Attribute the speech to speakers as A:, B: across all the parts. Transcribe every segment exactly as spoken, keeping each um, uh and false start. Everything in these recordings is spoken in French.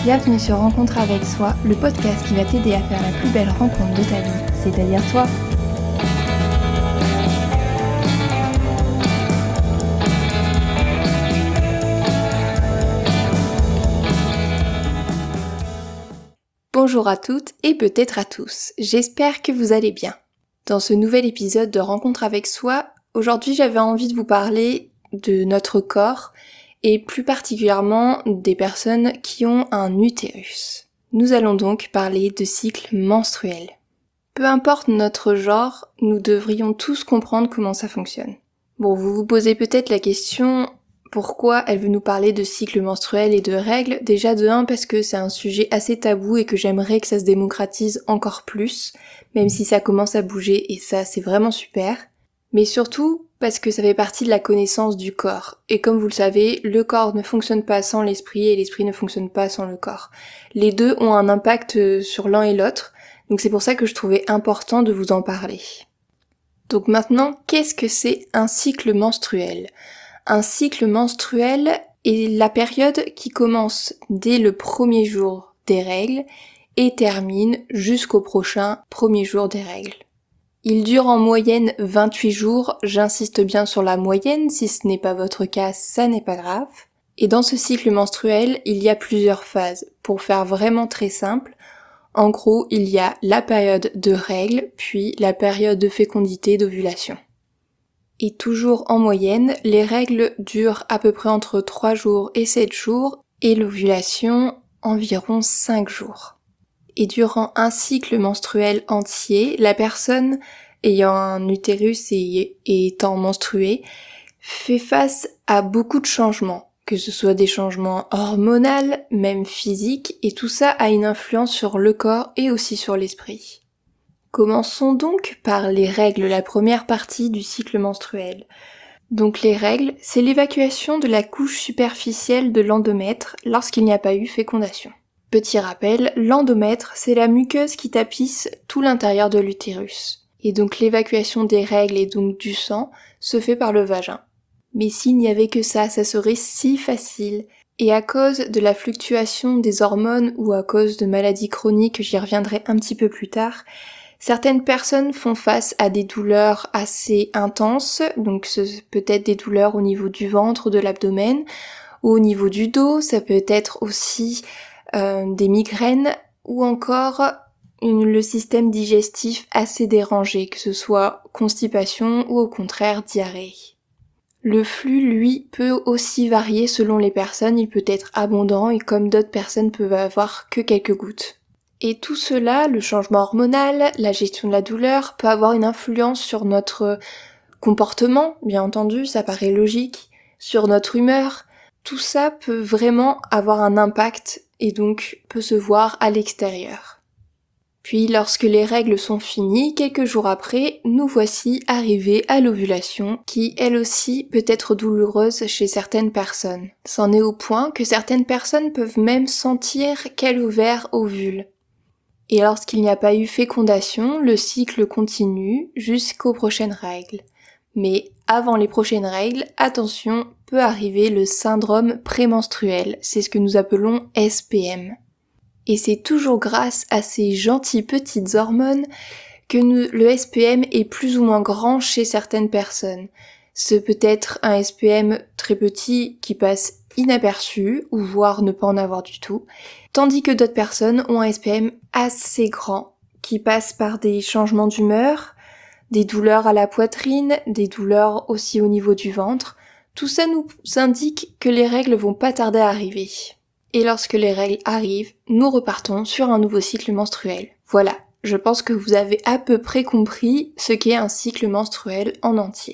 A: Bienvenue sur Rencontre avec soi, le podcast qui va t'aider à faire la plus belle rencontre de ta vie, c'est-à-dire toi. Bonjour à toutes et peut-être à tous, j'espère que vous allez bien. Dans ce nouvel épisode de Rencontre avec soi, aujourd'hui j'avais envie de vous parler de notre corps et plus particulièrement des personnes qui ont un utérus. Nous allons donc parler de cycle menstruel. Peu importe notre genre, nous devrions tous comprendre comment ça fonctionne. Bon, vous vous posez peut-être la question, pourquoi elle veut nous parler de cycle menstruel et de règles? Déjà de un, parce que c'est un sujet assez tabou et que j'aimerais que ça se démocratise encore plus, même si ça commence à bouger et ça c'est vraiment super. Mais surtout parce que ça fait partie de la connaissance du corps. Et comme vous le savez, le corps ne fonctionne pas sans l'esprit et l'esprit ne fonctionne pas sans le corps. Les deux ont un impact sur l'un et l'autre, donc c'est pour ça que je trouvais important de vous en parler. Donc maintenant, qu'est-ce que c'est un cycle menstruel? Un cycle menstruel est la période qui commence dès le premier jour des règles et termine jusqu'au prochain premier jour des règles. Il dure en moyenne vingt-huit jours, j'insiste bien sur la moyenne, si ce n'est pas votre cas, ça n'est pas grave. Et dans ce cycle menstruel, il y a plusieurs phases. Pour faire vraiment très simple, en gros, il y a la période de règles, puis la période de fécondité d'ovulation. Et toujours en moyenne, les règles durent à peu près entre trois jours et sept jours, et l'ovulation environ cinq jours. Et durant un cycle menstruel entier, la personne ayant un utérus et, et étant menstruée fait face à beaucoup de changements, que ce soit des changements hormonaux, même physiques, et tout ça a une influence sur le corps et aussi sur l'esprit. Commençons donc par les règles, la première partie du cycle menstruel. Donc les règles, c'est l'évacuation de la couche superficielle de l'endomètre lorsqu'il n'y a pas eu fécondation. Petit rappel, l'endomètre, c'est la muqueuse qui tapisse tout l'intérieur de l'utérus. Et donc l'évacuation des règles et donc du sang se fait par le vagin. Mais s'il n'y avait que ça, ça serait si facile. Et à cause de la fluctuation des hormones ou à cause de maladies chroniques, j'y reviendrai un petit peu plus tard, certaines personnes font face à des douleurs assez intenses, donc c'est peut-être des douleurs au niveau du ventre, de l'abdomen, ou au niveau du dos, ça peut être aussi Euh, des migraines ou encore une, le système digestif assez dérangé, que ce soit constipation ou au contraire diarrhée. Le flux, lui, peut aussi varier selon les personnes, il peut être abondant et comme d'autres personnes peuvent avoir que quelques gouttes. Et tout cela, le changement hormonal, la gestion de la douleur, peut avoir une influence sur notre comportement, bien entendu, ça paraît logique, sur notre humeur. Tout ça peut vraiment avoir un impact et donc peut se voir à l'extérieur. Puis lorsque les règles sont finies, quelques jours après, nous voici arrivés à l'ovulation, qui elle aussi peut être douloureuse chez certaines personnes. C'en est au point que certaines personnes peuvent même sentir quel ovaire ovule. Et lorsqu'il n'y a pas eu fécondation, le cycle continue jusqu'aux prochaines règles. Mais avant les prochaines règles, attention, peut arriver le syndrome prémenstruel, c'est ce que nous appelons S P M. Et c'est toujours grâce à ces gentilles petites hormones que nous, le S P M est plus ou moins grand chez certaines personnes. Ce peut être un S P M très petit qui passe inaperçu, ou voire ne pas en avoir du tout, tandis que d'autres personnes ont un S P M assez grand, qui passe par des changements d'humeur, des douleurs à la poitrine, des douleurs aussi au niveau du ventre. Tout ça nous indique que les règles vont pas tarder à arriver. Et lorsque les règles arrivent, nous repartons sur un nouveau cycle menstruel. Voilà, je pense que vous avez à peu près compris ce qu'est un cycle menstruel en entier.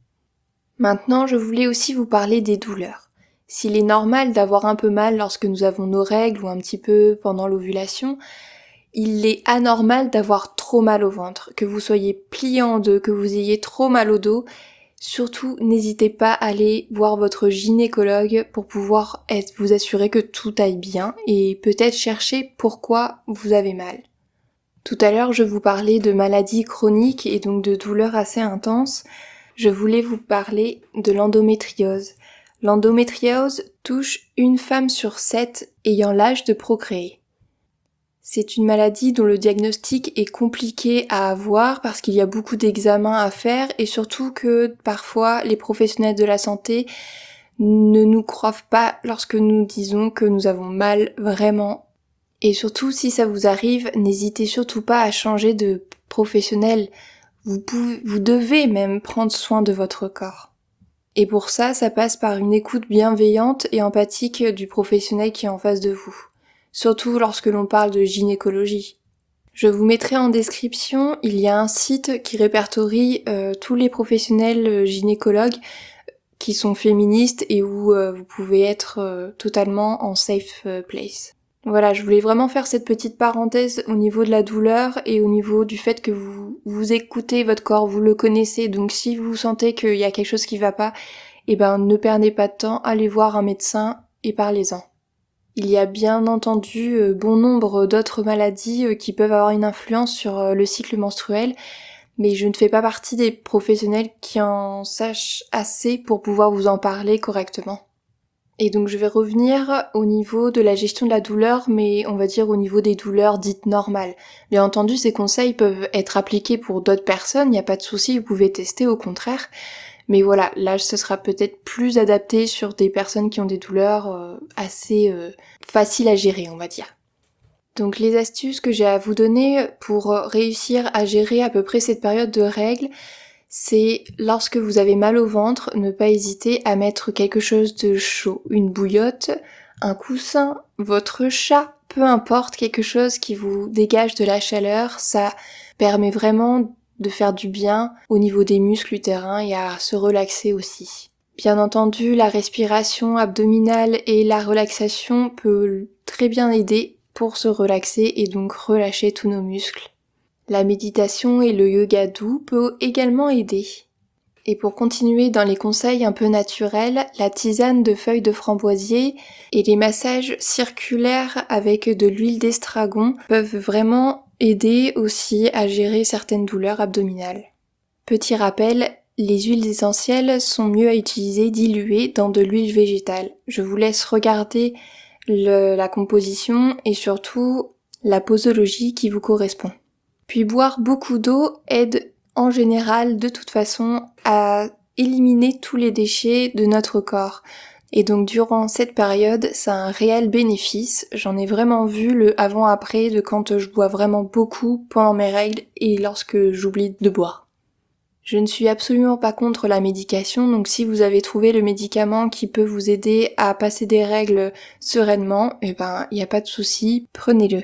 A: Maintenant, je voulais aussi vous parler des douleurs. S'il est normal d'avoir un peu mal lorsque nous avons nos règles ou un petit peu pendant l'ovulation, il est anormal d'avoir trop mal au ventre, que vous soyez plié en deux, que vous ayez trop mal au dos. Surtout, n'hésitez pas à aller voir votre gynécologue pour pouvoir être, vous assurer que tout aille bien et peut-être chercher pourquoi vous avez mal. Tout à l'heure, je vous parlais de maladies chroniques et donc de douleurs assez intenses. Je voulais vous parler de l'endométriose. L'endométriose touche une femme sur sept ayant l'âge de procréer. C'est une maladie dont le diagnostic est compliqué à avoir parce qu'il y a beaucoup d'examens à faire et surtout que parfois les professionnels de la santé ne nous croient pas lorsque nous disons que nous avons mal vraiment. Et surtout, si ça vous arrive, n'hésitez surtout pas à changer de professionnel. Vous pouvez, vous devez même prendre soin de votre corps. Et pour ça, ça passe par une écoute bienveillante et empathique du professionnel qui est en face de vous. Surtout lorsque l'on parle de gynécologie. Je vous mettrai en description, il y a un site qui répertorie euh, tous les professionnels euh, gynécologues qui sont féministes et où euh, vous pouvez être euh, totalement en safe euh, place. Voilà, je voulais vraiment faire cette petite parenthèse au niveau de la douleur et au niveau du fait que vous, vous écoutez votre corps, vous le connaissez, donc si vous sentez qu'il y a quelque chose qui va pas, eh ben ne perdez pas de temps, allez voir un médecin et parlez-en. Il y a bien entendu euh, bon nombre d'autres maladies euh, qui peuvent avoir une influence sur euh, le cycle menstruel, mais je ne fais pas partie des professionnels qui en sachent assez pour pouvoir vous en parler correctement. Et donc je vais revenir au niveau de la gestion de la douleur, mais on va dire au niveau des douleurs dites normales. Bien entendu, ces conseils peuvent être appliqués pour d'autres personnes, il n'y a pas de souci, vous pouvez tester au contraire. Mais voilà, là ce sera peut-être plus adapté sur des personnes qui ont des douleurs euh, assez euh, faciles à gérer, on va dire. Donc les astuces que j'ai à vous donner pour réussir à gérer à peu près cette période de règles, c'est lorsque vous avez mal au ventre, ne pas hésiter à mettre quelque chose de chaud, une bouillotte, un coussin, votre chat, peu importe, quelque chose qui vous dégage de la chaleur, ça permet vraiment de faire du bien au niveau des muscles utérins et à se relaxer aussi. Bien entendu, la respiration abdominale et la relaxation peut très bien aider pour se relaxer et donc relâcher tous nos muscles. La méditation et le yoga doux peut également aider. Et pour continuer dans les conseils un peu naturels, la tisane de feuilles de framboisier et les massages circulaires avec de l'huile d'estragon peuvent vraiment aider aussi à gérer certaines douleurs abdominales. Petit rappel, les huiles essentielles sont mieux à utiliser diluées dans de l'huile végétale. Je vous laisse regarder le, la composition et surtout la posologie qui vous correspond. Puis boire beaucoup d'eau aide en général de toute façon à éliminer tous les déchets de notre corps. Et donc durant cette période, ça a un réel bénéfice. J'en ai vraiment vu le avant-après de quand je bois vraiment beaucoup pendant mes règles et lorsque j'oublie de boire. Je ne suis absolument pas contre la médication, donc si vous avez trouvé le médicament qui peut vous aider à passer des règles sereinement, eh ben, il n'y a pas de souci, prenez-le.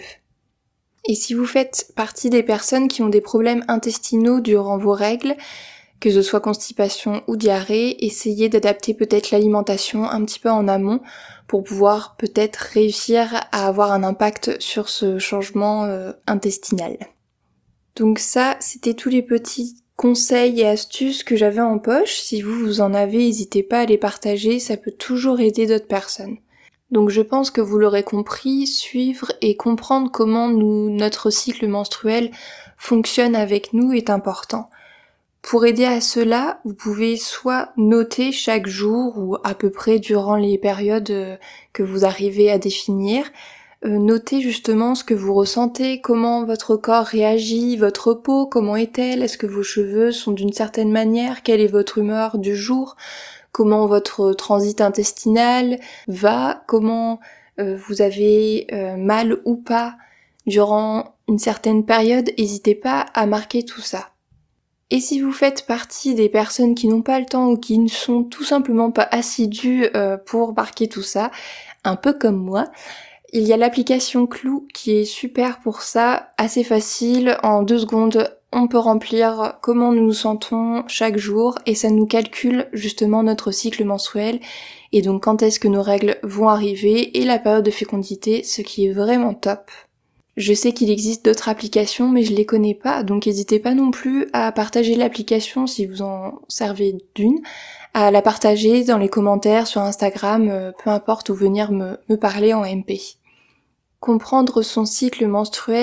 A: Et si vous faites partie des personnes qui ont des problèmes intestinaux durant vos règles, que ce soit constipation ou diarrhée, essayez d'adapter peut-être l'alimentation un petit peu en amont pour pouvoir peut-être réussir à avoir un impact sur ce changement euh, intestinal. Donc ça, c'était tous les petits conseils et astuces que j'avais en poche. Si vous, vous en avez, n'hésitez pas à les partager, ça peut toujours aider d'autres personnes. Donc je pense que vous l'aurez compris, suivre et comprendre comment nous, notre cycle menstruel fonctionne avec nous est important. Pour aider à cela, vous pouvez soit noter chaque jour ou à peu près durant les périodes que vous arrivez à définir, euh, noter justement ce que vous ressentez, comment votre corps réagit, votre peau, comment est-elle, est-ce que vos cheveux sont d'une certaine manière, quelle est votre humeur du jour, comment votre transit intestinal va, comment euh, vous avez euh, mal ou pas durant une certaine période, n'hésitez pas à marquer tout ça. Et si vous faites partie des personnes qui n'ont pas le temps ou qui ne sont tout simplement pas assidues euh, pour marquer tout ça, un peu comme moi, il y a l'application Clou qui est super pour ça, assez facile, en deux secondes on peut remplir comment nous nous sentons chaque jour et ça nous calcule justement notre cycle menstruel et donc quand est-ce que nos règles vont arriver et la période de fécondité, ce qui est vraiment top. Je sais qu'il existe d'autres applications mais je les connais pas, donc n'hésitez pas non plus à partager l'application si vous en servez d'une, à la partager dans les commentaires sur Instagram, peu importe, ou venir me, me parler en M P. Comprendre son cycle menstruel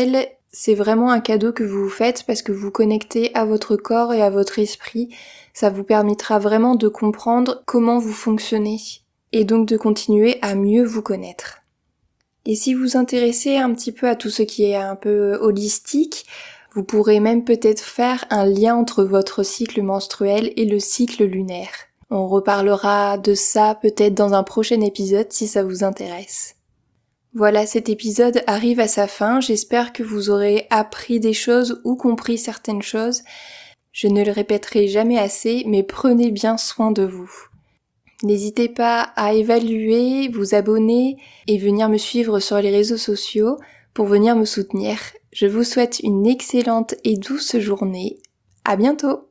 A: c'est vraiment un cadeau que vous vous faites parce que vous connectez à votre corps et à votre esprit. Ça vous permettra vraiment de comprendre comment vous fonctionnez et donc de continuer à mieux vous connaître. Et si vous vous intéressez un petit peu à tout ce qui est un peu holistique, vous pourrez même peut-être faire un lien entre votre cycle menstruel et le cycle lunaire. On reparlera de ça peut-être dans un prochain épisode si ça vous intéresse. Voilà, cet épisode arrive à sa fin. J'espère que vous aurez appris des choses ou compris certaines choses. Je ne le répéterai jamais assez, mais prenez bien soin de vous. N'hésitez pas à évaluer, vous abonner et venir me suivre sur les réseaux sociaux pour venir me soutenir. Je vous souhaite une excellente et douce journée. À bientôt!